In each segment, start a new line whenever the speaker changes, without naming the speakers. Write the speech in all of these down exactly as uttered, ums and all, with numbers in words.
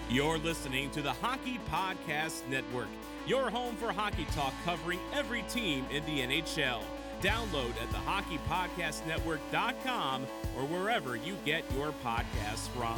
You're listening to the Hockey Podcast Network, your home for hockey talk covering every team in the N H L. Download at the hockey podcast network dot com or wherever you get your podcasts from.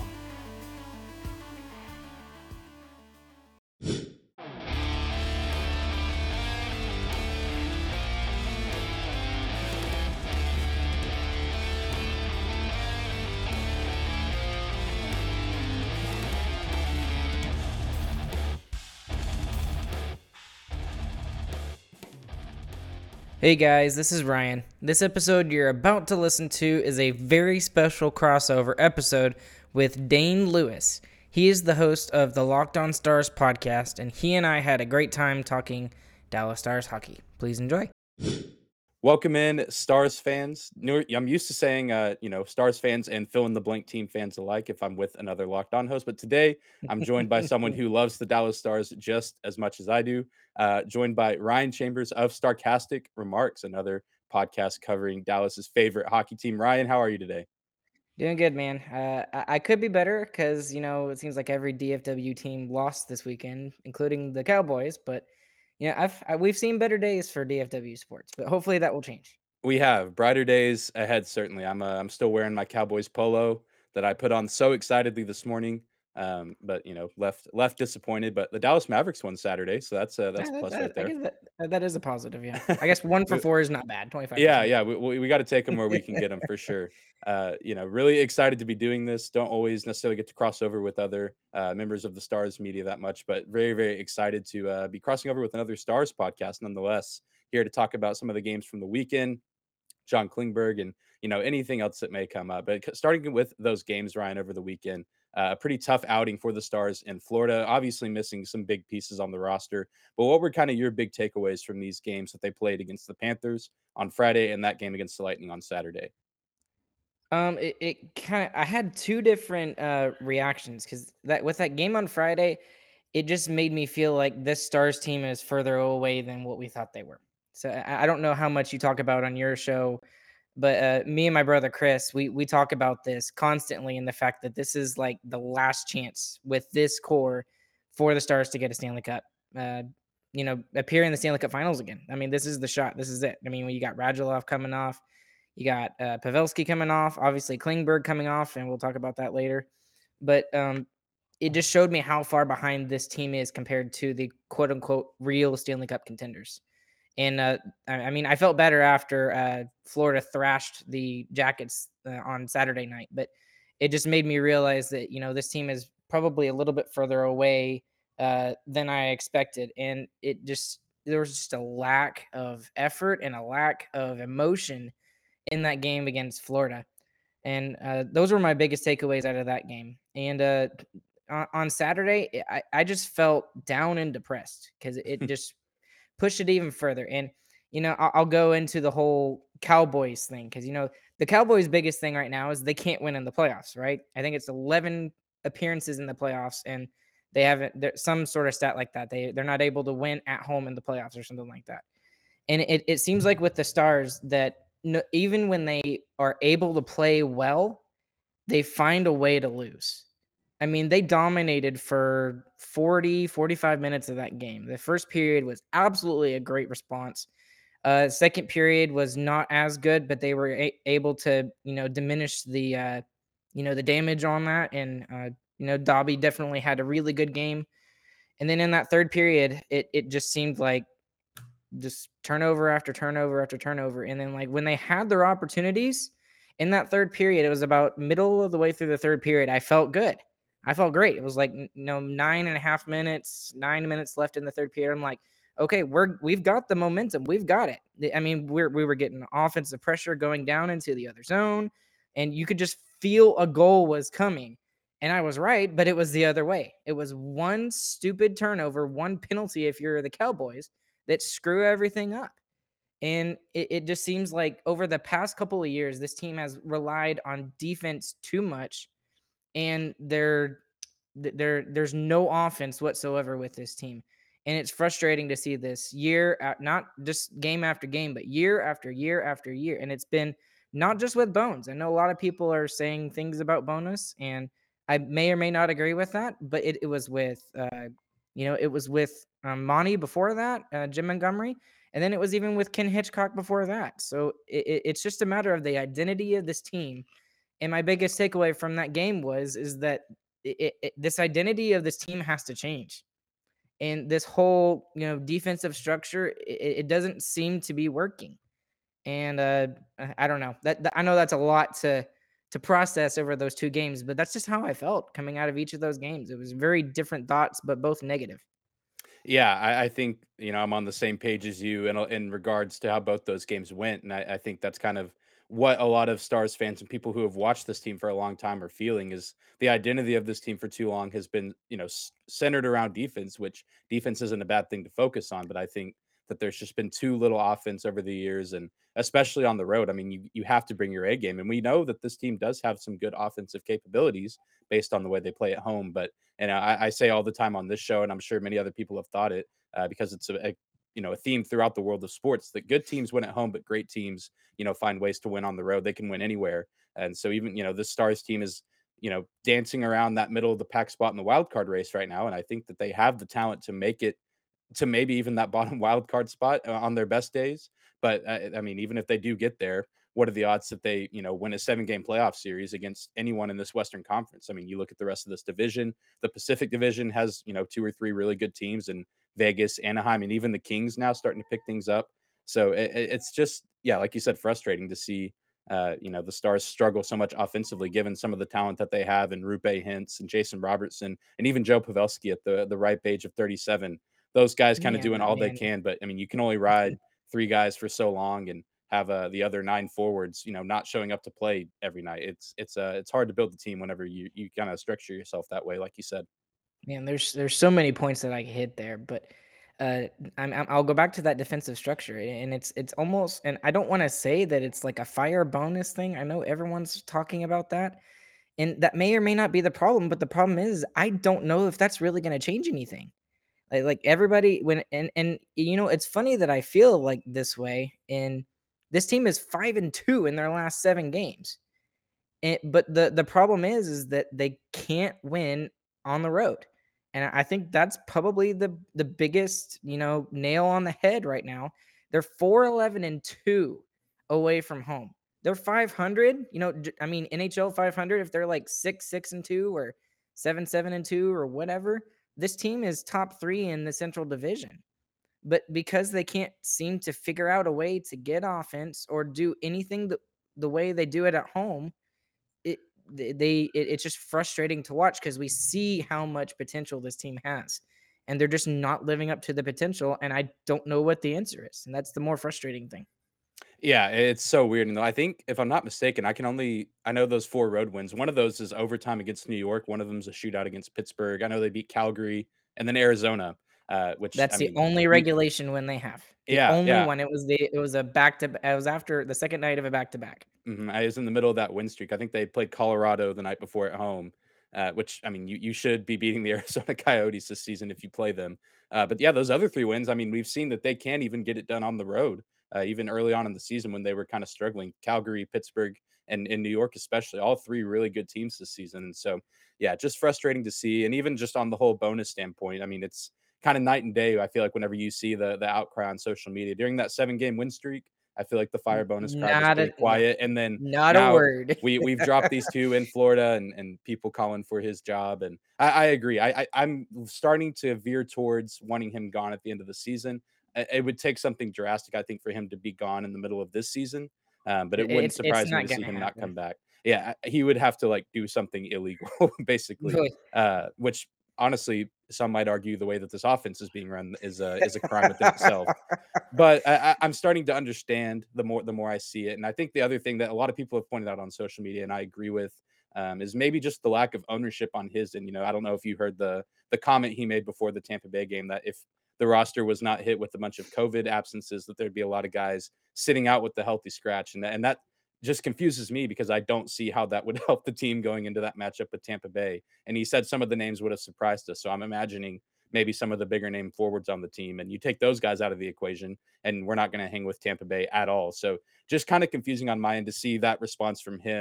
Hey guys, this is Ryan. This episode you're about to listen to is a very special crossover episode with Dane Lewis. He is the host of the Locked On Stars podcast, and he and I had a great time talking Dallas Stars hockey. Please enjoy.
Welcome in, Stars fans. I'm used to saying, uh, you know, Stars fans and fill in the blank team fans alike if I'm with another Locked On host. But today I'm joined by someone who loves the Dallas Stars just as much as I do. Uh, joined by Ryan Chambers of Starcastic Remarks, another podcast covering Dallas's favorite hockey team. Ryan, how are you today?
Doing good, man. Uh, I-, I could be better because, you know, it seems like every D F W team lost this weekend, including the Cowboys. But yeah, I've I, we've seen better days for D F W sports, but hopefully that will change.
We have brighter days ahead. Certainly, I'm uh, I'm still wearing my Cowboys polo that I put on so excitedly this morning. Um, but you know, left left disappointed. But the Dallas Mavericks won Saturday, so that's uh, that's
Yeah,
a
that,
plus
that,
right
I
there.
guess that that is a positive. Yeah, I guess one for four is not bad. Twenty-five.
Yeah, yeah, we we, we got to take them where we can get them for sure. Uh, you know, really excited to be doing this. Don't always necessarily get to cross over with other uh, members of the Stars media that much, but very very excited to uh, be crossing over with another Stars podcast nonetheless. Here to talk about some of the games from the weekend. John Klingberg, and you know anything else that may come up. But starting with those games, Ryan, over the weekend, uh, a pretty tough outing for the Stars in Florida. Obviously, missing some big pieces on the roster. But what were kind of your big takeaways from these games that they played against the Panthers on Friday and that game against the Lightning on Saturday?
Um, it, it kind of I had two different uh reactions because that with that game on Friday, it just made me feel like this Stars team is further away than what we thought they were. So I, I don't know how much you talk about on your show, but uh, me and my brother Chris, we we talk about this constantly, and the fact that this is like the last chance with this core for the Stars to get a Stanley Cup. Uh, you know, appear in the Stanley Cup Finals again. I mean, this is the shot. This is it. I mean, when you got Radulov coming off. You got uh, Pavelski coming off, obviously Klingberg coming off, and we'll talk about that later. But um, it just showed me how far behind this team is compared to the quote unquote real Stanley Cup contenders. And uh, I mean, I felt better after uh, Florida thrashed the Jackets uh, on Saturday night, but it just made me realize that, you know, this team is probably a little bit further away uh, than I expected. And it just, there was just a lack of effort and a lack of emotion in that game against Florida. And uh, those were my biggest takeaways out of that game. And uh, on, on Saturday, I, I just felt down and depressed because it just pushed it even further. And, you know, I'll, I'll go into the whole Cowboys thing because, you know, the Cowboys' biggest thing right now is they can't win in the playoffs, right? I think it's eleven appearances in the playoffs, and they haven't, there's some sort of stat like that. They, they're not able to win at home in the playoffs or something like that. And it, it seems like with the Stars that no, even when they are able to play well, they find a way to lose. I mean, they dominated for forty, forty-five minutes of that game. The first period was absolutely a great response. Uh, second period was not as good, but they were a- able to, you know, diminish the, uh, you know, the damage on that. And, uh, you know, Dobby definitely had a really good game. And then in that third period, it it just seemed like just turnover after turnover after turnover. And then, like, when they had their opportunities in that third period, it was about middle of the way through the third period. I felt good. I felt great. It was like, you know, nine and a half minutes, nine minutes left in the third period. I'm like, okay, we're we've got the momentum. We've got it. I mean, we're we were getting offensive pressure going down into the other zone, and you could just feel a goal was coming. And I was right, but it was the other way. It was one stupid turnover, one penalty if you're the Cowboys that screw everything up. And it, it just seems like over the past couple of years, this team has relied on defense too much, and there, there, there's no offense whatsoever with this team. And it's frustrating to see this year, not just game after game, but year after year after year. And it's been not just with Bones. I know a lot of people are saying things about Bonus, and I may or may not agree with that, but it, it was with, uh, you know, it was with um, Monty before that, uh, Jim Montgomery, and then it was even with Ken Hitchcock before that. So it, it- it's just a matter of the identity of this team. And my biggest takeaway from that game was is that it, it, it- this identity of this team has to change, and this whole you know defensive structure it, it doesn't seem to be working. And uh, I I don't know that, that I know that's a lot to to process over those two games, but that's just how I felt coming out of each of those games. It was very different thoughts, but both negative.
Yeah, I, I think you know I'm on the same page as you in in regards to how both those games went, and I, I think that's kind of what a lot of Stars fans and people who have watched this team for a long time are feeling is the identity of this team for too long has been you know s- centered around defense, which defense isn't a bad thing to focus on, but I think that there's just been too little offense over the years, and especially on the road. I mean, you you have to bring your A game, and we know that this team does have some good offensive capabilities based on the way they play at home, but and I, I say all the time on this show, and I'm sure many other people have thought it uh, because it's a, a you know a theme throughout the world of sports that good teams win at home, but great teams you know find ways to win on the road. They can win anywhere, and so even you know the Stars team is you know dancing around that middle of the pack spot in the wild card race right now, and I think that they have the talent to make it to maybe even that bottom wild card spot uh, on their best days. But uh, I mean, even if they do get there, what are the odds that they, you know, win a seven game playoff series against anyone in this Western Conference? I mean, you look at the rest of this division. The Pacific Division has, you know, two or three really good teams, and Vegas, Anaheim, and even the Kings now starting to pick things up. So it, it's just, yeah, like you said, frustrating to see. Uh, you know, the Stars struggle so much offensively, given some of the talent that they have in Rupe Hintz and Jason Robertson, and even Joe Pavelski at the the ripe age of thirty-seven. Those guys kind of
Yeah,
doing
but
all they
man,
can, but I mean, you can only ride three guys for so long and have uh, the other nine forwards, you know, not showing up to play every night. It's it's uh it's hard to build a team whenever you you kind of structure yourself that way, like you said.
man, there's there's so many points that I could hit there, but uh, I'm, I'm I'll go back to that defensive structure, and it's it's almost, and I don't want to say that it's like a fire bonus thing. I know everyone's talking about that, and that may or may not be the problem. But the problem is, I don't know if that's really going to change anything. Like, like everybody when and and you know, it's funny that I feel like this way. And this team is five and two in their last seven games. And but the the problem is is that they can't win on the road. And I think that's probably the the biggest, you know, nail on the head right now. They're four eleven and two away from home. They're five hundred, you know, j- I mean N H L five hundred if they're like six six and two or seven seven and two or whatever. This team is top three in the Central Division. But because they can't seem to figure out a way to get offense or do anything the, the way they do it at home, it they it, it's just frustrating to watch because we see how much potential this team has, and they're just not living up to the potential, and I don't know what the answer is, and that's the more frustrating thing.
Yeah, it's so weird. And I think if I'm not mistaken, I can only I know those four road wins. One of those is overtime against New York. One of them is a shootout against Pittsburgh. I know they beat Calgary and then Arizona, uh, which
That's
I
the
mean,
only
you,
regulation win they have. The
yeah,
only
yeah.
one. It was the it was a back to it was after the second night of a back to back.
Mhm, I was in the middle of that win streak. I think they played Colorado the night before at home, uh, which I mean, you you should be beating the Arizona Coyotes this season if you play them. Uh, but yeah, those other three wins, I mean, we've seen that they can even get it done on the road, uh, even early on in the season when they were kind of struggling. Calgary, Pittsburgh, and in New York, especially, all three really good teams this season. And so, yeah, just frustrating to see. And even just on the whole bonus standpoint, I mean, it's kind of night and day. I feel like whenever you see the the outcry on social media during that seven game win streak, I feel like the fire
N-
bonus crowd was
Not
pretty
a no,
quiet, and then
not a
now
word.
we we've dropped these two in Florida, and and people calling for his job, and I, I agree. I, I I'm starting to veer towards wanting him gone at the end of the season. I- It would take something drastic, I think, for him to be gone in the middle of this season. Um, but it wouldn't
it's it's
surprise me
not
to see
gonna
him not
happen.
come back. Yeah, I- he would have to like do something illegal, basically. Uh, which honestly, some might argue the way that this offense is being run is a is a crime within itself. But I, I, I'm starting to understand the more the more I see it, and I think the other thing that a lot of people have pointed out on social media, and I agree with, um, is maybe just the lack of ownership on his. And you know, I don't know if you heard the the comment he made before the Tampa Bay game that if the roster was not hit with a bunch of COVID absences, that there'd be a lot of guys sitting out with the healthy scratch, and that, and that just confuses me because I don't see how that would help the team going into that matchup with Tampa Bay. And he said some of the names would have surprised us, so I'm imagining maybe some of the bigger name forwards on the team, and you take those guys out of the equation and we're not going to hang with Tampa Bay at all. So just kind of confusing on my end to see that response from him.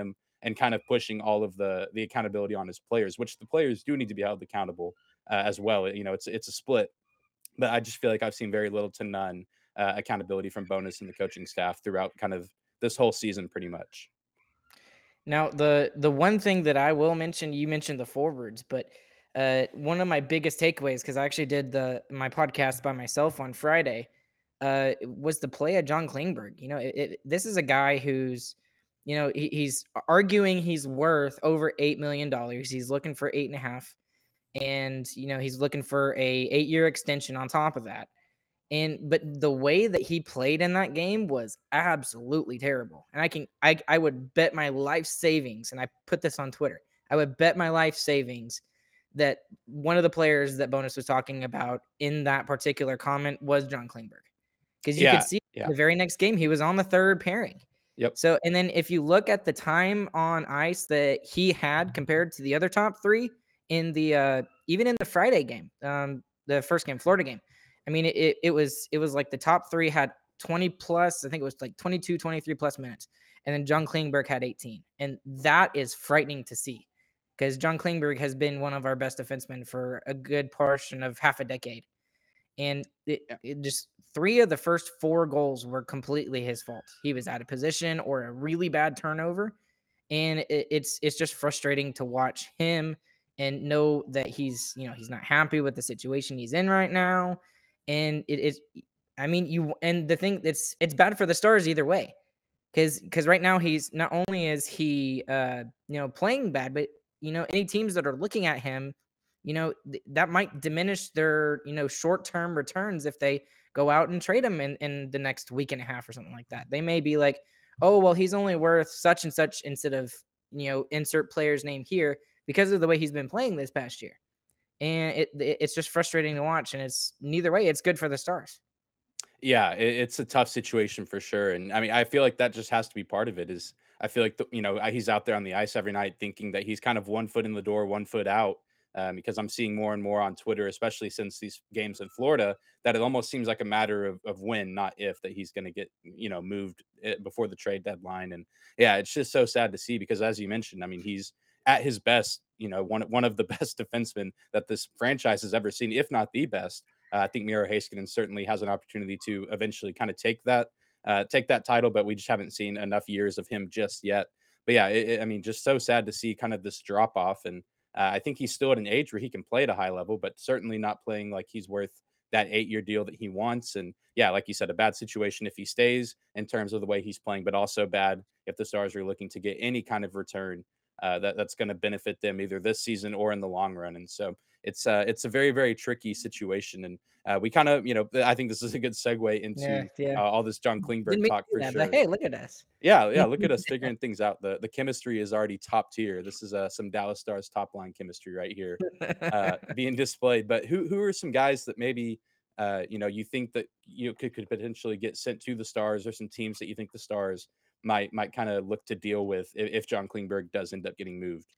and kind of pushing all of the the accountability on his players, which the players do need to be held accountable uh, as well. You know, it's it's a split, but I just feel like I've seen very little to none uh, accountability from Bonus and the coaching staff throughout kind of this whole season, pretty much.
Now, the the one thing that I will mention, you mentioned the forwards, but uh, one of my biggest takeaways, because I actually did the my podcast by myself on Friday, uh, was the play of John Klingberg. You know, it, it, this is a guy who's, you know, he, he's arguing he's worth over eight million dollars. He's looking for eight and a half, and you know he's looking for a eight year extension on top of that. And but the way that he played in that game was absolutely terrible. And I can I I would bet my life savings, and I put this on Twitter. I would bet my life savings that one of the players that Bonus was talking about in that particular comment was John Klingberg. Because you could
Yeah,
see
yeah,
the very next game he was on the third pairing.
yep.
So and then if you look at the time on ice that he had compared to the other top three in the uh even in the Friday game, um, the first game, Florida game. I mean, it, it was it was like the top three had twenty plus, I think it was like twenty-two, twenty-three plus minutes. And then John Klingberg had eighteen. And that is frightening to see because John Klingberg has been one of our best defensemen for a good portion of half a decade. And it,
Yeah.
it just three of the first four goals were completely his fault. He was out of position or a really bad turnover. And it, it's it's just frustrating to watch him and know that he's, you know, he's not happy with the situation he's in right now. And it is, I mean, you, and the thing that's, it's bad for the Stars either way. Cause, cause right now he's not only is he, uh, you know, playing bad, but, you know, any teams that are looking at him, you know, th- that might diminish their, you know, short-term returns if they go out and trade him in, in the next week and a half or something like that. They may be like, oh, well, he's only worth such and such instead of, you know, insert player's name here because of the way he's been playing this past year. And it, it it's just frustrating to watch. And it's neither way, it's good for the Stars.
Yeah, it, it's a tough situation for sure, and I mean, I feel like that just has to be part of it. Is I feel like the, you know I- he's out there on the ice every night, thinking that he's kind of one foot in the door, one foot out. Um, because I'm seeing more and more on Twitter, especially since these games in Florida, that it almost seems like a matter of, of when, not if, that he's going to get you know moved eh, before the trade deadline. And yeah, it's just so sad to see because, as you mentioned, I mean, he's at his best, you know, one one of the best defensemen that this franchise has ever seen, if not the best. Uh, I think Miro Heiskanen certainly has an opportunity to eventually kind of take that uh, take that title, but we just haven't seen enough years of him just yet. But yeah, it, it- I mean, just so sad to see kind of this drop off, and uh, I think he's still at an age where he can play at a high level, but certainly not playing like he's worth that eight year deal that he wants. And yeah, like you said, a bad situation if he stays in terms of the way he's playing, but also bad if the Stars are looking to get any kind of return uh, that that's going to benefit them either this season or in the long run. And so it's uh, it's a very very tricky situation, and uh, we kind of you know I think this is a good segue
Yeah,
into
yeah.
uh, all this John
Didn't
Klingberg
mean
talk
to do
for
that, but
sure.
hey, look at us.
Yeah, yeah. Look at us figuring things out. the The chemistry is already top tier. This is uh, some Dallas Stars top line chemistry right here, uh, being displayed. But who who are some guys that maybe uh, you know you think that you could, could potentially get sent to the Stars, or some teams that you think the Stars might might kind of look to deal with if, if John Klingberg does end up getting moved?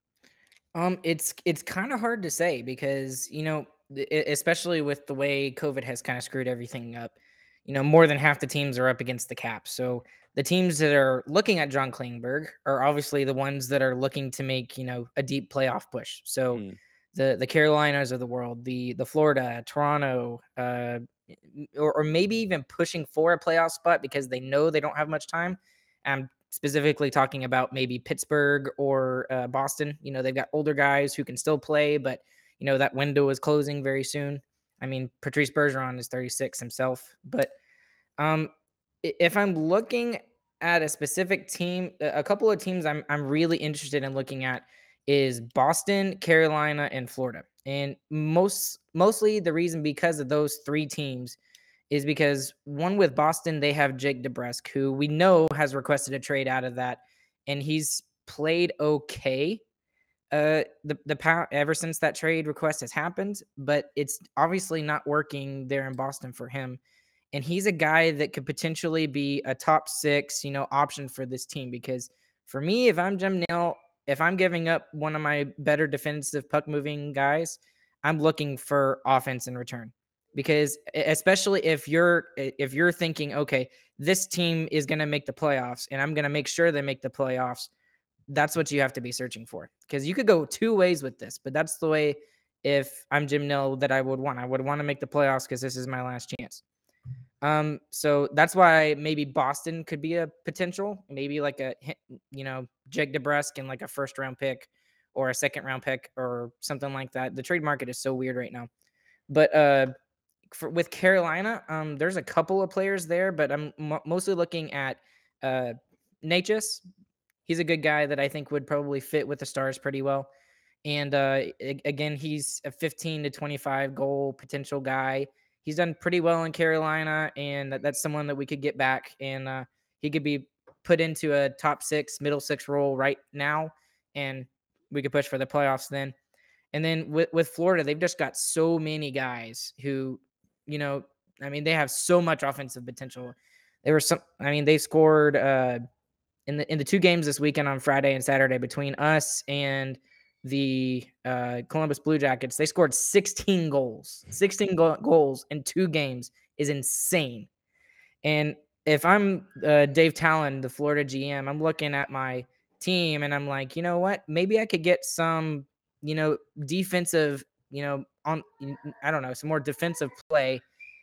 Um, it's it's kind of hard to say because you know, e- e- especially with the way COVID has kind of screwed everything up. You know, more than half the teams are up against the cap. So the teams that are looking at John Klingberg are obviously the ones that are looking to make, you know, a deep playoff push. So
Mm,
the the Carolinas of the world, the the Florida, Toronto, uh, or, or maybe even pushing for a playoff spot because they know they don't have much time. I'm specifically talking about maybe Pittsburgh or uh, Boston. You know, they've got older guys who can still play, but you know that window is closing very soon. I mean, Patrice Bergeron is thirty-six himself, but um, if I'm looking at a specific team, a couple of teams I'm I'm really interested in looking at is Boston, Carolina, and Florida. And most mostly the reason because of those three teams is because one with Boston, they have Jake DeBrusk, who we know has requested a trade out of that, and he's played okay uh the the power ever since that trade request has happened, but it's obviously not working there in Boston for him. And he's a guy that could potentially be a top six, you know, option for this team. Because for me, if I'm Jim Nail, if I'm giving up one of my better defensive puck moving guys, I'm looking for offense in return. Because e- especially if you're if you're thinking, okay, this team is going to make the playoffs, and I'm going to make sure they make the playoffs. that's what you have to be searching for, because you could go two ways with this, but that's the way, if I'm Jim Nill, that I would want. I would want to make the playoffs because this is my last chance. Um, so that's why maybe Boston could be a potential, maybe like a, you know, Jake DeBrusk and like a first round pick or a second round pick or something like that. The trade market is so weird right now. But uh, for, with Carolina, um, there's a couple of players there, but I'm mo- mostly looking at uh, Natchez. He's a good guy that I think would probably fit with the Stars pretty well. And uh, again, he's a fifteen to twenty-five goal potential guy. He's done pretty well in Carolina, and that, that's someone that we could get back, and uh, he could be put into a top six, middle six role right now, and we could push for the playoffs then. And then with, with Florida, they've just got so many guys who, you know, I mean, they have so much offensive potential. There were some, I mean, they scored uh, in the in the two games this weekend on Friday and Saturday between us and the uh, Columbus Blue Jackets. They scored sixteen goals. sixteen go- goals in two games is insane. And if I'm uh, Dave Talon, the Florida G M, I'm looking at my team and I'm like, you know what? Maybe I could get some, you know, defensive, you know, on, I don't know, some more defensive play,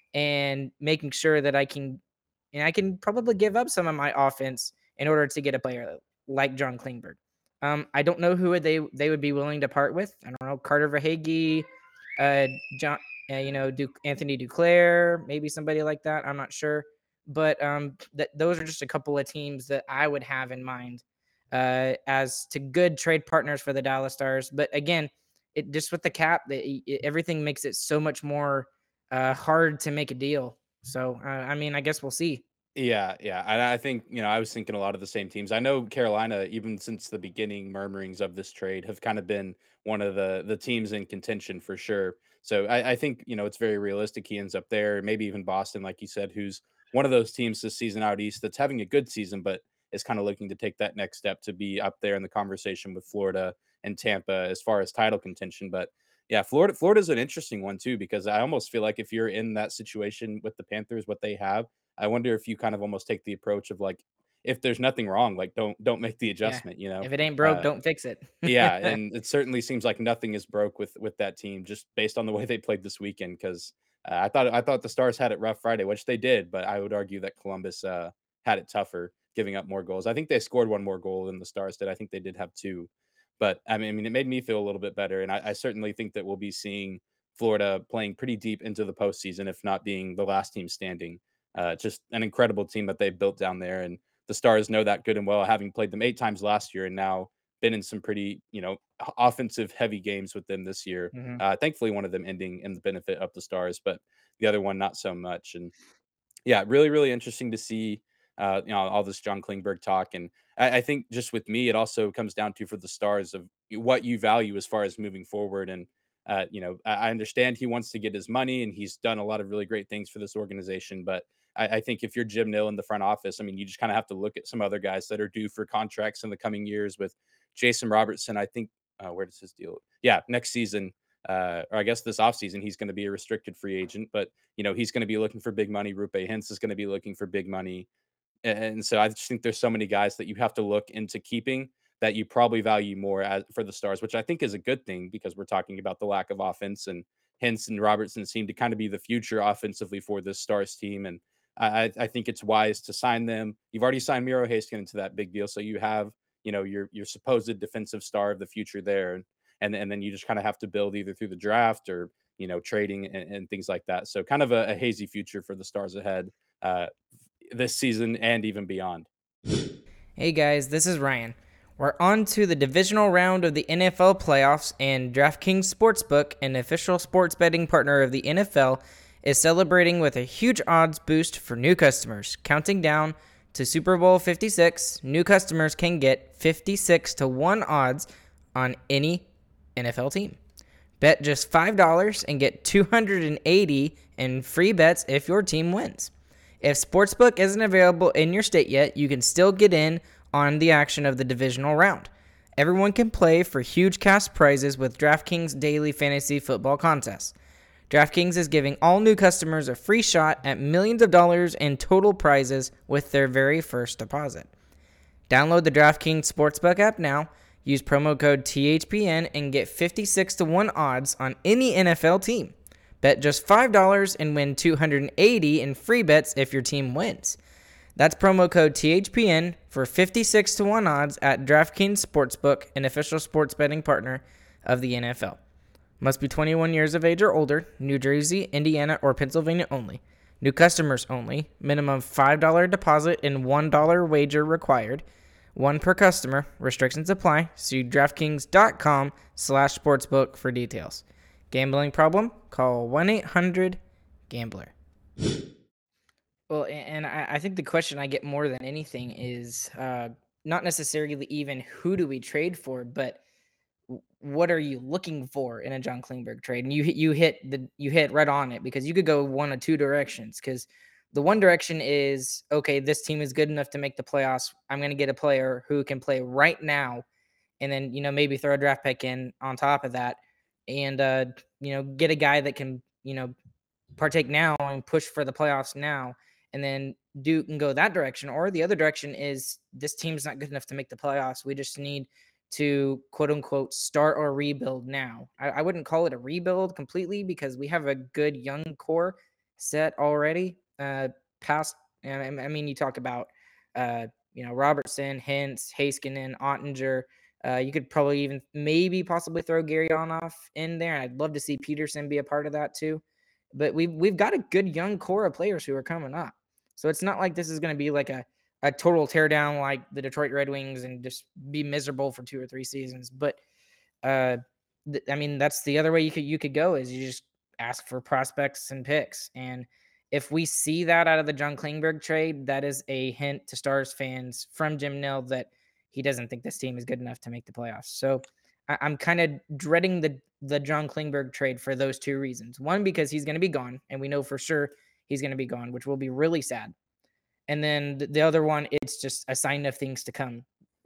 and making sure that I can, and I can probably give up some of my offense in order to get a player like John Klingberg. Um, I don't know who they they would be willing to part with. I don't know, Carter Verhaeghe, uh, John, uh, you know, Duke, Anthony Duclair, maybe somebody like that. I'm not sure, but um, that those are just a couple of teams that I would have in mind uh, as to good trade partners for the Dallas Stars. But again, it just with the cap, it, it, everything makes it so much more uh, hard to make a deal. So uh, I mean, I guess we'll see.
Yeah, yeah. And I think, you know, I was thinking a lot of the same teams. I know Carolina, even since the beginning murmurings of this trade, have kind of been one of the the teams in contention for sure. So I, I think, you know, it's very realistic he ends up there. Maybe even Boston, like you said, who's one of those teams this season out east that's having a good season, but is kind of looking to take that next step to be up there in the conversation with Florida and Tampa as far as title contention. But yeah, Florida Florida's an interesting one too, because I almost feel like if you're in that situation with the Panthers, what they have, I wonder if you kind of almost take the approach of like, if there's nothing wrong, like don't don't make the
Yeah.
adjustment, you know?
If it ain't broke,
Uh,
don't fix it.
yeah, and it certainly seems like nothing is broke with with that team just based on the way they played this weekend. Because uh, I thought I thought the Stars had it rough Friday, which they did, but I would argue that Columbus uh, had it tougher, giving up more goals. I think they scored one more goal than the Stars did. I think they did have two, but I mean, I mean, it made me feel a little bit better, and I, I certainly think that we'll be seeing Florida playing pretty deep into the postseason, if not being the last team standing. Uh, just an incredible team that they built down there, and the Stars know that good and well, having played them eight times last year and now been in some pretty, you know, offensive heavy games with them this year.
Mhm.
Uh, thankfully, one of them ending in the benefit of the Stars, but the other one not so much. And yeah, really, really interesting to see, uh, you know, all this John Klingberg talk. And I, I think just with me, it also comes down to for the Stars of what you value as far as moving forward. And, uh, you know, I, I understand he wants to get his money and he's done a lot of really great things for this organization. But I, I think if you're Jim Nill in the front office, I mean, you just kind of have to look at some other guys that are due for contracts in the coming years with Jason Robertson. I think, uh, where does his deal? Yeah, next season. Uh, or I guess this offseason, he's going to be a restricted free agent, but you know, he's going to be looking for big money. Rupe Hintz is going to be looking for big money. And so I just think there's so many guys that you have to look into keeping that you probably value more as for the Stars, which I think is a good thing because we're talking about the lack of offense, and Hintz and Robertson seem to kind of be the future offensively for this Stars team. And I, I think it's wise to sign them. You've already signed Miro Heiskanen into that big deal. So you have, you know, your your supposed defensive star of the future there. And, and then you just kind of have to build either through the draft or, you know, trading and, and things like that. So kind of a, a hazy future for the Stars ahead uh, this season and even beyond.
Hey guys, this is Ryan. We're on to the divisional round of the N F L playoffs, and DraftKings Sportsbook, an official sports betting partner of the N F L, is celebrating with a huge odds boost for new customers. Counting down to Super Bowl fifty-six, new customers can get fifty-six to one odds on any N F L team. Bet just five dollars and get two hundred eighty in free bets if your team wins. If Sportsbook isn't available in your state yet, you can still get in on the action of the divisional round. Everyone can play for huge cash prizes with DraftKings Daily Fantasy Football Contests. DraftKings is giving all new customers a free shot at millions of dollars in total prizes with their very first deposit. Download the DraftKings Sportsbook app now, use promo code T H P N, and get fifty-six to one odds on any N F L team. Bet just five dollars and win two hundred eighty dollars in free bets if your team wins. That's promo code T H P N for fifty-six to one odds at DraftKings Sportsbook, an official sports betting partner of the N F L. Must be twenty-one years of age or older, New Jersey, Indiana, or Pennsylvania only. New customers only. Minimum five dollars deposit and one dollar wager required. One per customer. Restrictions apply. See DraftKings.com slash sportsbook for details. Gambling problem? Call one eight hundred gambler. Well, and I think the question I get more than anything is uh, not necessarily even who do we trade for, but what are you looking for in a John Klingberg trade? And you hit you hit the you hit right on it, because you could go one of two directions. Because the one direction is, okay, this team is good enough to make the playoffs. I'm going to get a player who can play right now, and then, you know, maybe throw a draft pick in on top of that, and uh, you know, get a guy that can, you know, partake now and push for the playoffs now, and then do and go that direction. Or the other direction is, this team's not good enough to make the playoffs. We just need to, quote unquote, start or rebuild now. I, I wouldn't call it a rebuild completely, because we have a good young core set already. Uh, past, I mean, you talk about, uh, you know, Robertson, Hintz, Heiskanen, Ottinger. Uh, you could probably even maybe possibly throw Gary Onoff in there. I'd love to see Peterson be a part of that too. But we've we've got a good young core of players who are coming up. So it's not like this is going to be like a, a total teardown like the Detroit Red Wings and just be miserable for two or three seasons. But uh, th- I mean, that's the other way you could you could go, is you just ask for prospects and picks. And if we see that out of the John Klingberg trade, that is a hint to Stars fans from Jim Nill that he doesn't think this team is good enough to make the playoffs. So I- I'm kind of dreading the the John Klingberg trade for those two reasons. One, because he's going to be gone, and we know for sure he's going to be gone, which will be really sad. And then the, the other one, it's just a sign of things to come,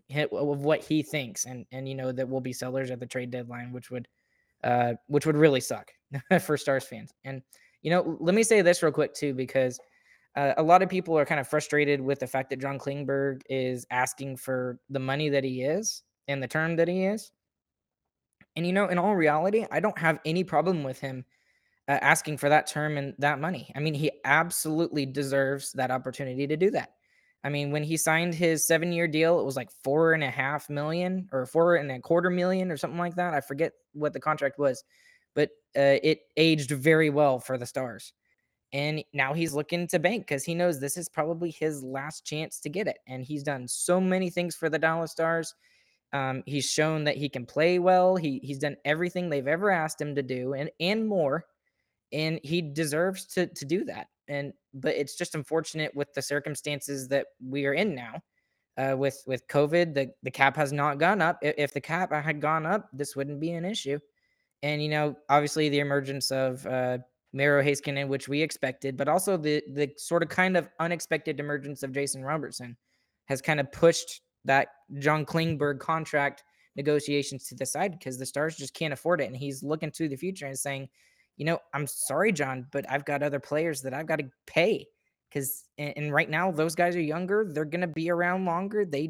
of what he thinks, and and you know that we'll be sellers at the trade deadline, which would uh which would really suck for Stars fans. And you know, let me say this real quick too, because uh, a lot of people are kind of frustrated with the fact that John Klingberg is asking for the money that he is and the term that he is. And, you know, in all reality, I don't have any problem with him uh, asking for that term and that money. I mean, he absolutely deserves that opportunity to do that. I mean, when he signed his seven year deal, it was like four and a half million or four and a quarter million or something like that. I forget what the contract was, but uh, it aged very well for the Stars. And now he's looking to bank, because he knows this is probably his last chance to get it. And he's done so many things for the Dallas Stars. Um, he's shown that he can play well. He he's done everything they've ever asked him to do, and and more. And he deserves to to do that. And but it's just unfortunate with the circumstances that we are in now. Uh, with with COVID, the the cap has not gone up. If, if the cap had gone up, this wouldn't be an issue. And you know, obviously, the emergence of uh, Miro Heiskanen, which we expected, but also the the sort of kind of unexpected emergence of Jason Robertson, has kind of pushed that John Klingberg contract negotiations to the side, because the Stars just can't afford it. And he's looking to the future and saying, you know, I'm sorry, John, but I've got other players that I've got to pay. Because, and, and right now, those guys are younger. They're going to be around longer. They,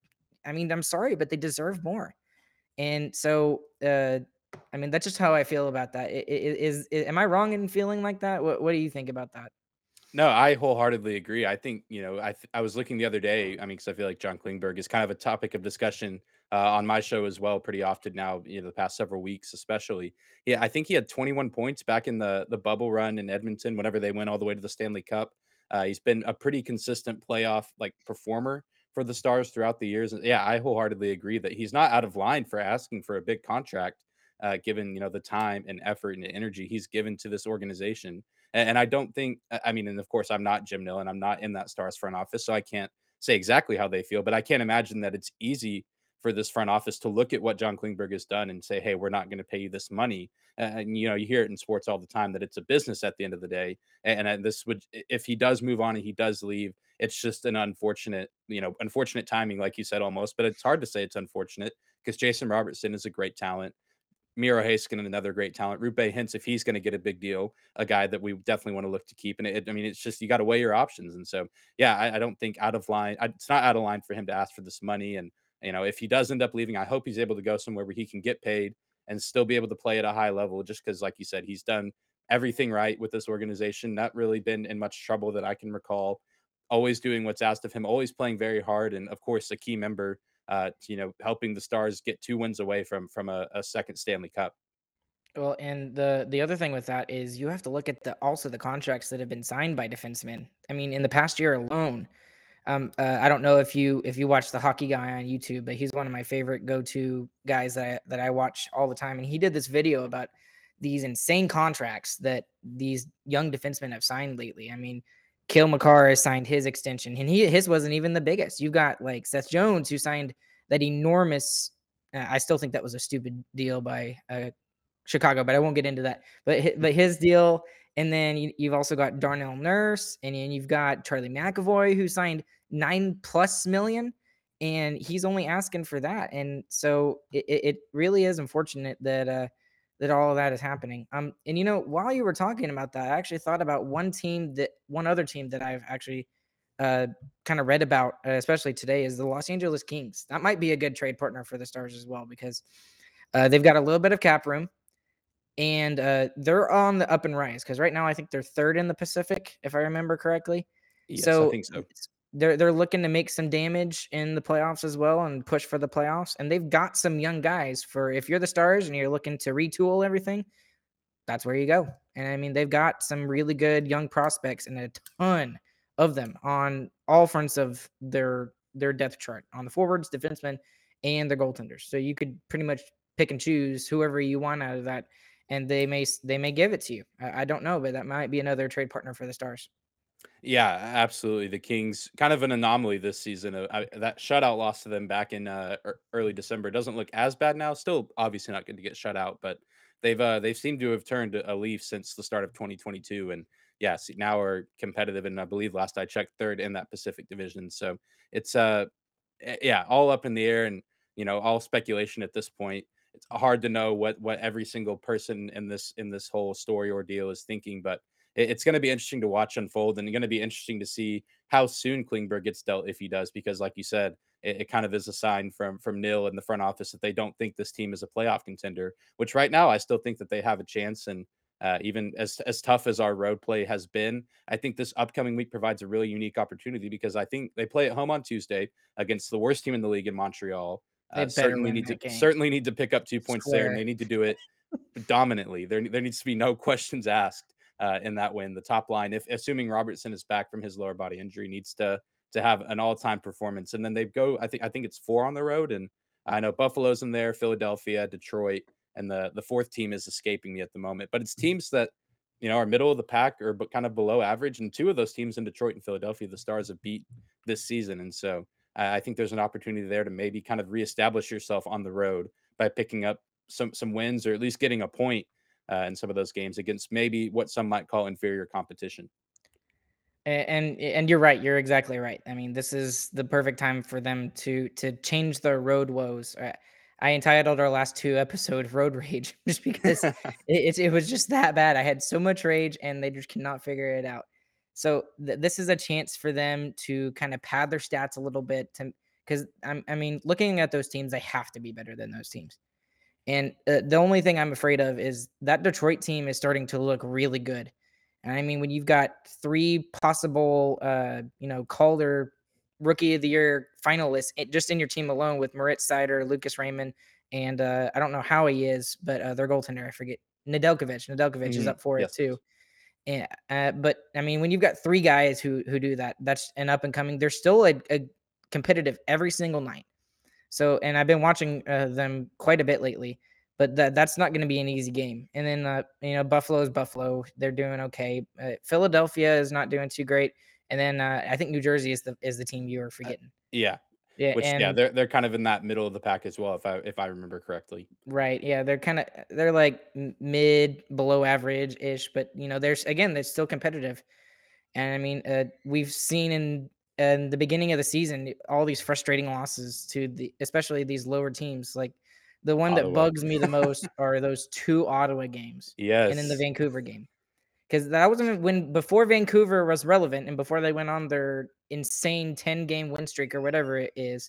I mean, I'm sorry, but they deserve more. And so, uh, I mean, that's just how I feel about that. I- I- Is, is am I wrong in feeling like that? What, what do you think about that?
No, I wholeheartedly agree. I think, you know, I th- I was looking the other day. I mean, because I feel like John Klingberg is kind of a topic of discussion uh, on my show as well, pretty often now. You know, the past several weeks, especially. Yeah, I think he had twenty-one points back in the the bubble run in Edmonton, whenever they went all the way to the Stanley Cup. Uh, he's been a pretty consistent playoff like performer for the Stars throughout the years. And yeah, I wholeheartedly agree that he's not out of line for asking for a big contract, uh, given, you know, the time and effort and energy he's given to this organization. And, and I don't think, I I mean, and of course, I'm not Jim Nill and I'm not in that Stars front office, so I can't say exactly how they feel, but I can't imagine that it's easy for this front office to look at what John Klingberg has done and say, hey, we're not going to pay you this money. And, you know, you hear it in sports all the time that it's a business at the end of the day. And, and this would, if he does move on and he does leave, it's just an unfortunate, you know, unfortunate timing, like you said, almost. But it's hard to say it's unfortunate, because Jason Robertson is a great talent. Miro Heiskanen, another great talent. Rupe Hintz, if he's going to get a big deal, a guy that we definitely want to look to keep. And it, I mean, it's just you got to weigh your options. And so, yeah, I, I don't think out of line. I, it's not out of line for him to ask for this money. And you know, if he does end up leaving, I hope he's able to go somewhere where he can get paid and still be able to play at a high level. Just because, like you said, he's done everything right with this organization. Not really been in much trouble that I can recall. Always doing what's asked of him. Always playing very hard, and of course, a key member uh, you know, helping the Stars get two wins away from from a, a second Stanley Cup.
Well, and the the other thing with that is you have to look at the also the contracts that have been signed by defensemen. I mean, in the past year alone, um, uh, I don't know if you if you watch the Hockey Guy on YouTube, but he's one of my favorite go-to guys that I, that I watch all the time. And he did this video about these insane contracts that these young defensemen have signed lately. I mean, Cale Makar has signed his extension, and he his wasn't even the biggest. You've got like Seth Jones, who signed that enormous. Uh, I still think that was a stupid deal by uh, Chicago, but I won't get into that. But hi- but his deal, and then you, you've also got Darnell Nurse, and then you've got Charlie McAvoy, who signed nine plus million, and he's only asking for that. And so it, it it really is unfortunate that uh that all of that is happening. Um, and you know, while you were talking about that, I actually thought about one team that one other team that I've actually uh kind of read about, uh, especially today, is the Los Angeles Kings. That might be a good trade partner for the Stars as well because uh, they've got a little bit of cap room and uh, they're on the up and rise because right now I think they're third in the Pacific, if I remember correctly.
Yes, I
So
think so.
they're they're looking to make some damage in the playoffs as well and push for the playoffs. And they've got some young guys for if you're the Stars and you're looking to retool everything, that's where you go. And I mean, they've got some really good young prospects and a ton of them on all fronts of their their depth chart on the forwards, defensemen, and their goaltenders. So you could pretty much pick and choose whoever you want out of that, and they may they may give it to you. I, I don't know, but that might be another trade partner for the Stars.
Yeah, absolutely. The Kings kind of an anomaly this season. Uh, I, that shutout loss to them back in uh, ear- early December doesn't look as bad now. Still, obviously not good to get shut out, but they've uh, they've seemed to have turned a leaf since the start of twenty twenty-two, and yeah, see, now are competitive. And I believe last I checked, third in that Pacific Division. So it's uh, eh, yeah, all up in the air, and you know, all speculation at this point. It's hard to know what what every single person in this in this whole story ordeal is thinking, but it- it's going to be interesting to watch unfold and going to be interesting to see how soon Klingberg gets dealt if he does, because like you said, it, it kind of is a sign from from Nil in the front office that they don't think this team is a playoff contender, which right now I still think that they have a chance. And uh, even as as tough as our road play has been, I think this upcoming week provides a really unique opportunity because I think they play at home on Tuesday against the worst team in the league in Montreal.
They
Uh,
better
certainly
win
need to
that game.
certainly need to pick up two points there, and
Swear.
they need to do it dominantly. There there needs to be no questions asked uh, in that win. The top line, if assuming Robertson is back from his lower body injury, needs to to have an all time performance. And then they go. I think I think it's four on the road, and I know Buffalo's in there, Philadelphia, Detroit, and the the fourth team is escaping me at the moment. But it's teams that you know are middle of the pack or but kind of below average, and two of those teams in Detroit and Philadelphia, the Stars have beat this season, and so. I I think there's an opportunity there to maybe kind of reestablish yourself on the road by picking up some some wins or at least getting a point uh, in some of those games against maybe what some might call inferior competition.
A- And and you're right. You're exactly right. I mean, this is the perfect time for them to to change their road woes. Uh, I entitled our last two episodes "Road Rage" just because it, it it was just that bad. I had so much rage, and they just cannot figure it out. So th- this is a chance for them to kind of pad their stats a little bit to because I'm I mean, looking at those teams, they have to be better than those teams. And uh, the only thing I'm afraid of is that Detroit team is starting to look really good. And I mean, when you've got three possible, uh, you know, Calder Rookie of the Year finalists it, just in your team alone with Moritz Seider, Lucas Raymond, and uh, I don't know how he is, but uh, their goaltender, I forget, Nedeljkovic. Nedeljkovic is
Mhm.
up for it
Yes.
too. Yeah, uh, but I mean, when you've got three guys who who do that, that's an up and coming. They're still a, a competitive every single night. So, and I've been watching uh, them quite a bit lately, but that that's not going to be an easy game. And then, uh, you know, Buffalo is Buffalo; they're doing okay. Uh, Philadelphia is not doing too great, and then uh, I think New Jersey is the is the team you are
Uh,
forgetting.
yeah.
Yeah,
Which yeah,
and
they're they're kind of in that middle of the pack as well, if I if I remember correctly.
right, yeah, they're kind of they're like m- mid, below average ish, but you know, there's again, they're still competitive. And I mean, uh, we've seen in in the beginning of the season all these frustrating losses to the especially these lower teams like The one that
Ottawa.
bugs me the most are those two Ottawa games and then the
Yes.
Vancouver game. Because that wasn't when before Vancouver was relevant and before they went on their insane ten-game win streak or whatever it is.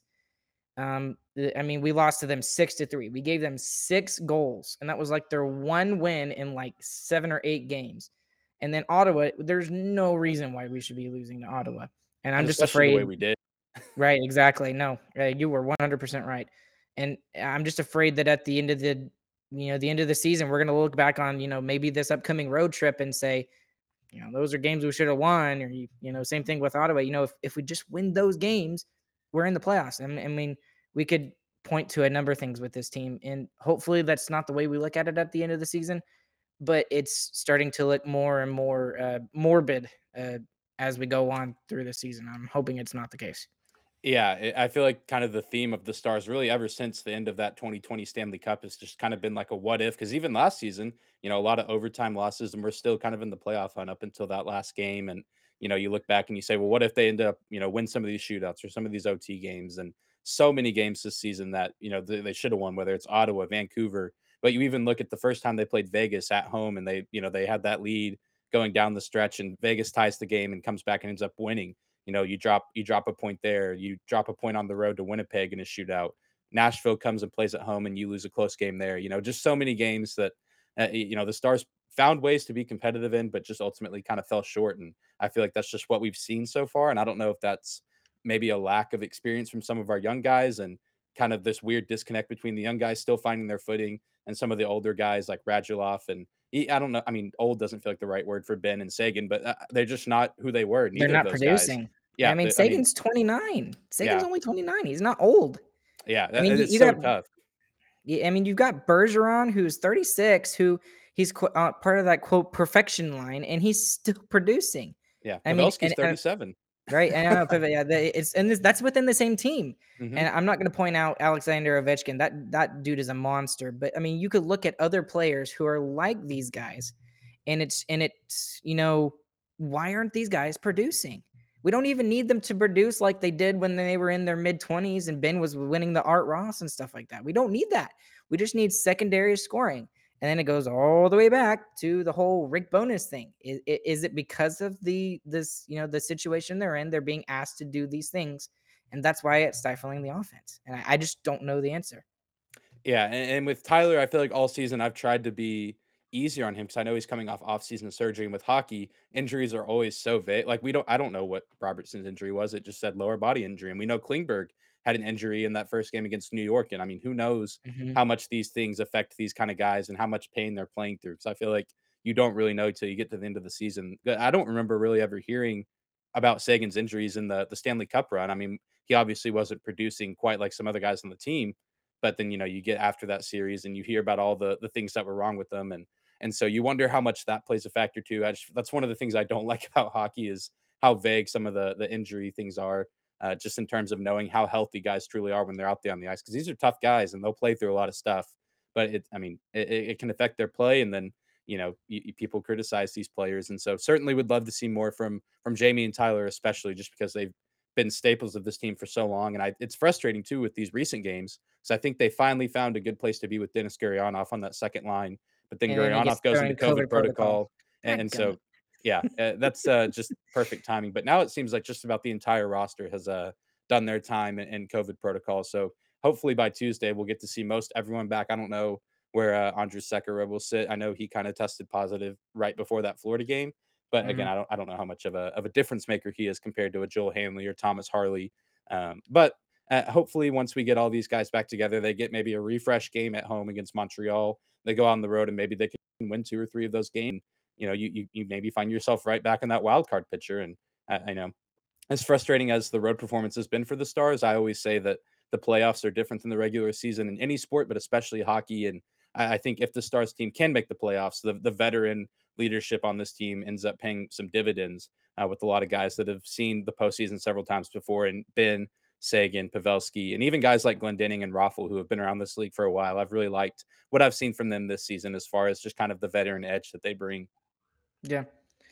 Um, the- I mean, we lost to them six to three. We gave them six goals, and that was like their one win in like seven or eight games. And then Ottawa, there's no reason why we should be losing to Ottawa. And I'm
And
just
especially the way
afraid.
we did.
Right, exactly. No, uh, you were one hundred percent right. And I'm just afraid that at the end of the, you know, the end of the season, we're going to look back on, you know, maybe this upcoming road trip and say, you know, those are games we should have won. Or, you you know, same thing with Ottawa. You know, if, if we just win those games, we're in the playoffs. I mean, I mean, we could point to a number of things with this team. And hopefully that's not the way we look at it at the end of the season, but it's starting to look more and more uh, morbid uh, as we go on through the season. I'm hoping it's not the case.
Yeah, I I feel like kind of the theme of the Stars really ever since the end of that twenty twenty Stanley Cup has just kind of been like a what if, because even last season, you know, a lot of overtime losses and we're still kind of in the playoff hunt up until that last game. And, you know, you look back and you say, well, what if they end up, you know, win some of these shootouts or some of these O T games? And so many games this season that, you know, they, they should have won, whether it's Ottawa, Vancouver. But you even look at the first time they played Vegas at home and they, you know, they had that lead going down the stretch and Vegas ties the game and comes back and ends up winning. You know, you drop you drop a point there, you drop a point on the road to Winnipeg in a shootout. Nashville comes and plays at home, and you lose a close game there. You know, just so many games that uh, you know the Stars found ways to be competitive in, but just ultimately kind of fell short. And I feel like that's just what we've seen so far. And I don't know if that's maybe a lack of experience from some of our young guys, and kind of this weird disconnect between the young guys still finding their footing and some of the older guys like Radulov and he, I don't know. I mean, old doesn't feel like the right word for Ben and Sagan, but uh, they're just not who they were.
They're
Neither of
not
those guys.
producing. I
Yeah,
mean,
the I mean,
Sagan's twenty-nine. Sagan's
yeah,
only twenty-nine. He's not old.
yeah,
I
that
mean,
and
you,
it's
you
so
got,
tough.
yeah, I mean, you've got Bergeron, who's thirty-six, who he's qu- uh, part of that quote perfection line, and he's still producing.
Yeah,
I mean,
Pavelski's
and, and
thirty-seven.
right, and I know, but yeah, the- it's and this, that's within the same team.
Mhm.
And I'm not going to point out Alexander Ovechkin. That that dude is a monster. But I mean, you could look at other players who are like these guys, and it's and it's you know why aren't these guys producing? We don't even need them to produce like they did when they were in their mid twenties and Ben was winning the Art Ross and stuff like that. We don't need that. We just need secondary scoring. And then it goes all the way back to the whole Rick Bonus thing. Is, is it because of the this you know the situation they're in? They're being asked to do these things, and that's why it's stifling the offense. And I, I just don't know the answer.
Yeah, and, and with Tyler, I feel like all season I've tried to be easier on him because I know he's coming off off-season surgery. And with hockey, injuries are always so vague. Like we don't, I don't know what Robertson's injury was. It just said lower body injury, and we know Klingberg had an injury in that first game against New York. And I mean, who knows
Hmm.
how much these things affect these kind of guys and how much pain they're playing through? Because I feel like you don't really know till you get to the end of the season. I don't remember really ever hearing about Sagan's injuries in the the Stanley Cup run. I mean, he obviously wasn't producing quite like some other guys on the team, but then, you know, you get after that series and you hear about all the the things that were wrong with them, and and so you wonder how much that plays a factor too. I just, that's one of the things I don't like about hockey is how vague some of the the injury things are, uh, just in terms of knowing how healthy guys truly are when they're out there on the ice. Because these are tough guys and they'll play through a lot of stuff, but it, I mean, it, it it can affect their play, and then you know y- y- people criticize these players, and so certainly would love to see more from from Jamie and Tyler, especially just because they've been staples of this team for so long. And I, it's frustrating too with these recent games. So I think they finally found a good place to be with Dennis Gurianov on that second line. But then
And then he gets
Gurianov goes
thrown
into
in
COVID
COVID protocol.
protocol. And, and
Dadgummit.
so, yeah, uh, that's uh, just perfect timing. But now it seems like just about the entire roster has uh, done their time in, in COVID protocol. So hopefully by Tuesday, we'll get to see most everyone back. I don't know where uh, Andrew Sekera will sit. I know he kind of tested positive right before that Florida game. But again,
Mhm.
I don't I don't know how much of a of a difference maker he is compared to a Joel Hanley or Thomas Harley. Um, but uh, hopefully, once we get all these guys back together, they get maybe a refresh game at home against Montreal. They go on the road and maybe they can win two or three of those games. You know, you you, you maybe find yourself right back in that wild card picture. And I, I know as frustrating as the road performance has been for the Stars, I always say that the playoffs are different than the regular season in any sport, but especially hockey. And I, I think if the Stars team can make the playoffs, the, the veteran leadership on this team ends up paying some dividends uh, with a lot of guys that have seen the postseason several times before and been Sagan, Pavelski, and even guys like Glendening and Raffle, who have been around this league for a while. I've really liked what I've seen from them this season as far as just kind of the veteran edge that they bring.
Yeah.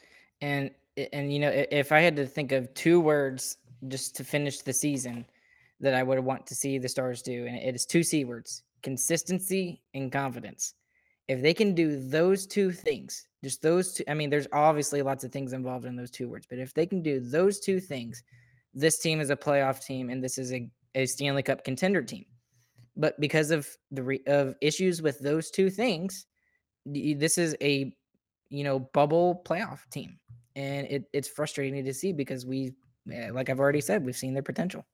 And and you know, i- if I had to think of two words just to finish the season that I would want to see the Stars do, and it is two C words: consistency and confidence. If they can do those two things, just those two, I mean, there's obviously lots of things involved in those two words, but if they can do those two things, this team is a playoff team and this is a, a Stanley Cup contender team. But because of the re, of issues with those two things, this is a you know bubble playoff team, and it, it's frustrating to see because we, like I've already said, we've seen their potential.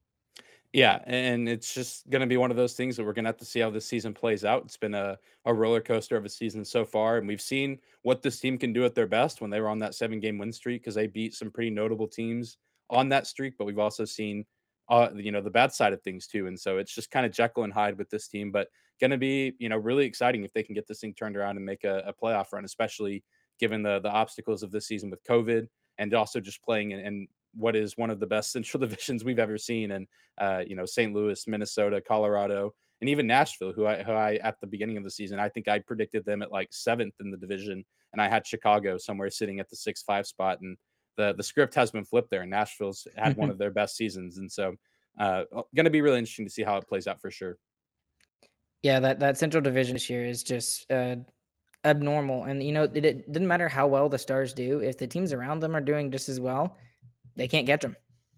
Yeah, and it's just going to be one of those things that we're going to have to see how this season plays out. It's been a, a roller coaster of a season so far, and we've seen what this team can do at their best when they were on that seven game win streak because they beat some pretty notable teams on that streak. But we've also seen, uh, you know, the bad side of things too, and so it's just kind of Jekyll and Hyde with this team. But going to be, you know, really exciting if they can get this thing turned around and make a, a playoff run, especially given the the obstacles of this season with COVID and also just playing in, in what is one of the best Central divisions we've ever seen. And uh, you know, Saint Louis, Minnesota, Colorado, and even Nashville, who I, who I, at the beginning of the season, I think I predicted them at like seventh in the division. And I had Chicago somewhere sitting at the six, five spot. And the, the script has been flipped there. Nashville's had one of their best seasons. And so uh, going to be really interesting to see how it plays out for sure.
Yeah, that, that Central Division this year is just uh, abnormal. And, you know, it, it didn't matter how well the Stars do. If the teams around them are doing just as well, they can't catch them.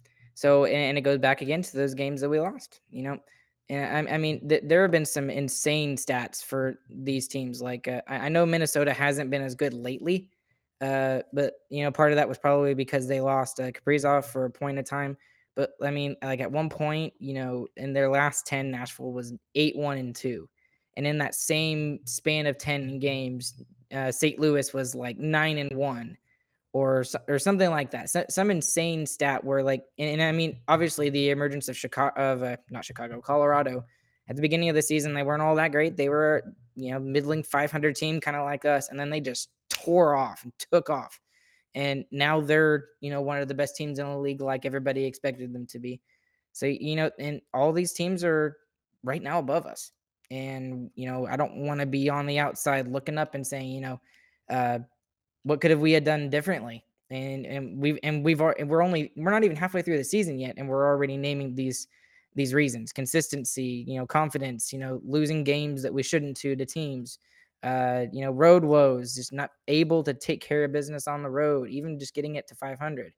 So, and, and it goes back again to those games that we lost, you know. And I, I mean, th- there have been some insane stats for these teams. Like, uh, I, I know Minnesota hasn't been as good lately, uh, but, you know, part of that was probably because they lost uh, Kaprizov for a point of time. But, I mean, like at one point, you know, in their last ten, Nashville was eight one and two. And in that same span of ten games, uh, Saint Louis was like nine and one or or something like that. So, some insane stat where like, and, and I mean, obviously the emergence of Chicago, of uh, not Chicago, Colorado, at the beginning of the season, they weren't all that great. They were, you know, middling five hundred team, kind of like us, and then they just tore off and took off, and now they're, you know, one of the best teams in the league, like everybody expected them to be. So, you know, and all these teams are right now above us, and you know, I don't want to be on the outside looking up and saying, you know, uh, what could have we had done differently? And and we've and we've and we're only we're not even halfway through the season yet, and we're already naming these these reasons: consistency, you know, confidence, you know, losing games that we shouldn't to to teams, uh, you know, road woes, just not able to take care of business on the road, even just getting it to five hundred.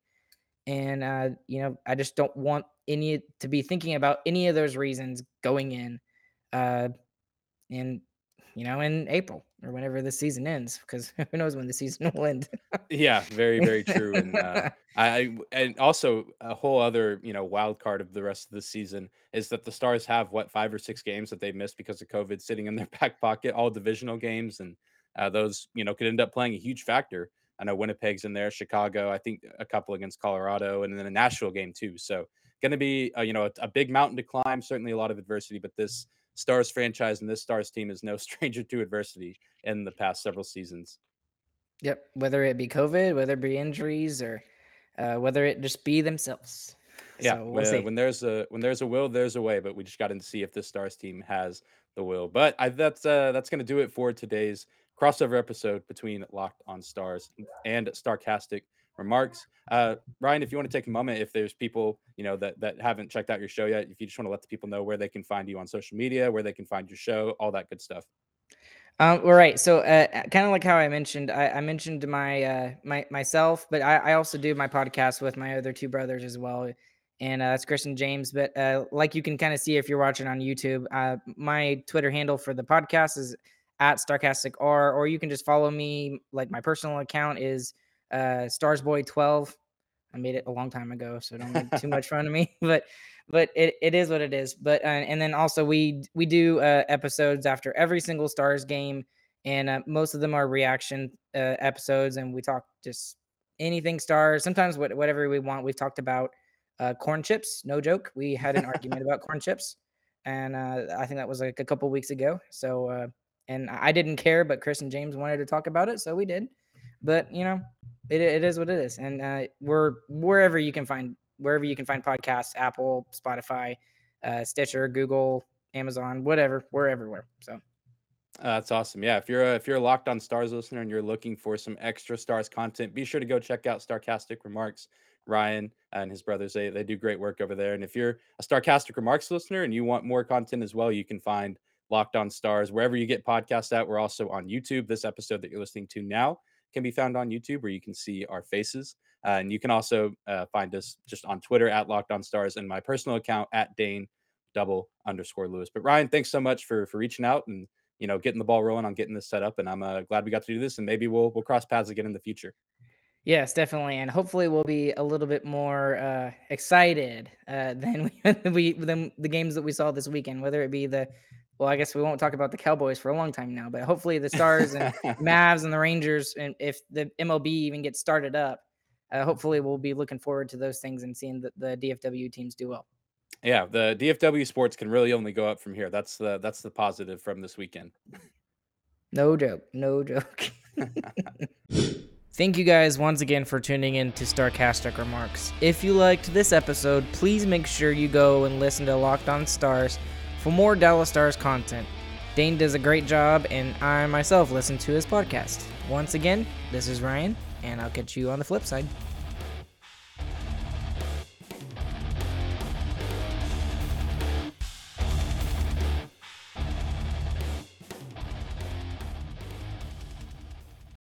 And uh, you know, I just don't want any to be thinking about any of those reasons going in, uh, and you know, in April or whenever the season ends, because who knows when the season will end.
Yeah, very, very true. And uh, I, I and also a whole other, you know, wild card of the rest of the season is that the Stars have what five or six games that they missed because of COVID sitting in their back pocket, all divisional games, and uh, those, you know, could end up playing a huge factor. I know Winnipeg's in there, Chicago, I think a couple against Colorado, and then a Nashville game too. So going to be, uh, you know, a, a big mountain to climb. Certainly a lot of adversity, but this Stars franchise and this Stars team is no stranger to adversity in the past several seasons.
Yep, whether it be COVID, whether it be injuries, or uh, whether it just be themselves.
Yeah,
So we'll
when,
see.
when there's a when there's a will, there's a way. But we just got to see if this Stars team has the will. But I, that's uh, that's going to do it for today's crossover episode between Locked on Stars and Starcastic Remarks. Uh, Ryan, if you want to take a moment, if there's people you know that that haven't checked out your show yet, if you just want to let the people know where they can find you on social media, where they can find your show, all that good stuff.
Um, all right. So, uh, kind of like how I mentioned, I, I mentioned my uh, my myself, but I, I also do my podcast with my other two brothers as well, and uh, that's Chris and James. But uh, like you can kind of see if you're watching on YouTube, uh, my Twitter handle for the podcast is at Starcastic R, or you can just follow me. Like my personal account is uh, Starsboy twelve. I made it a long time ago, so don't make too much fun of me. But but it, it is what it is. But uh, and then also we we do uh, episodes after every single Stars game, and uh, most of them are reaction uh, episodes, and we talk just anything Stars. Sometimes what, whatever we want. We've talked about uh, corn chips. No joke. We had an argument about corn chips, and uh, I think that was like a couple weeks ago. So uh, and I didn't care, but Chris and James wanted to talk about it, so we did. But you know, it, it is what it is, and uh, we're wherever you can find wherever you can find podcasts, Apple, Spotify, uh, Stitcher, Google, Amazon, whatever. We're everywhere. So
Uh, that's awesome. Yeah, if you're a, if you're a Locked On Stars listener and you're looking for some extra Stars content, be sure to go check out Starcastic Remarks. Ryan and his brothers, they they do great work over there. And if you're a Starcastic Remarks listener and you want more content as well, you can find Locked On Stars, wherever you get podcasts at. We're also on YouTube. This episode that you're listening to now can be found on YouTube, where you can see our faces. Uh, and you can also uh, find us just on Twitter at Locked On Stars and my personal account at Dane double underscore Lewis. But Ryan, thanks so much for for reaching out and, you know, getting the ball rolling on getting this set up. And I'm uh, glad we got to do this, and maybe we'll we'll cross paths again in the future.
Yes, definitely, and hopefully we'll be a little bit more uh, excited uh, than we, we than the games that we saw this weekend. Whether it be the, well, I guess we won't talk about the Cowboys for a long time now, but hopefully the Stars and Mavs and the Rangers, and if the M L B even gets started up, uh, hopefully we'll be looking forward to those things and seeing the, the D F W teams do well.
Yeah, the D F W sports can really only go up from here. That's the that's the positive from this weekend.
No joke, no joke. Thank you guys once again for tuning in to Starcastic Remarks. If you liked this episode, please make sure you go and listen to Locked On Stars for more Dallas Stars content. Dane does a great job, and I myself listen to his podcast. Once again, this is Ryan, and I'll catch you on the flip side.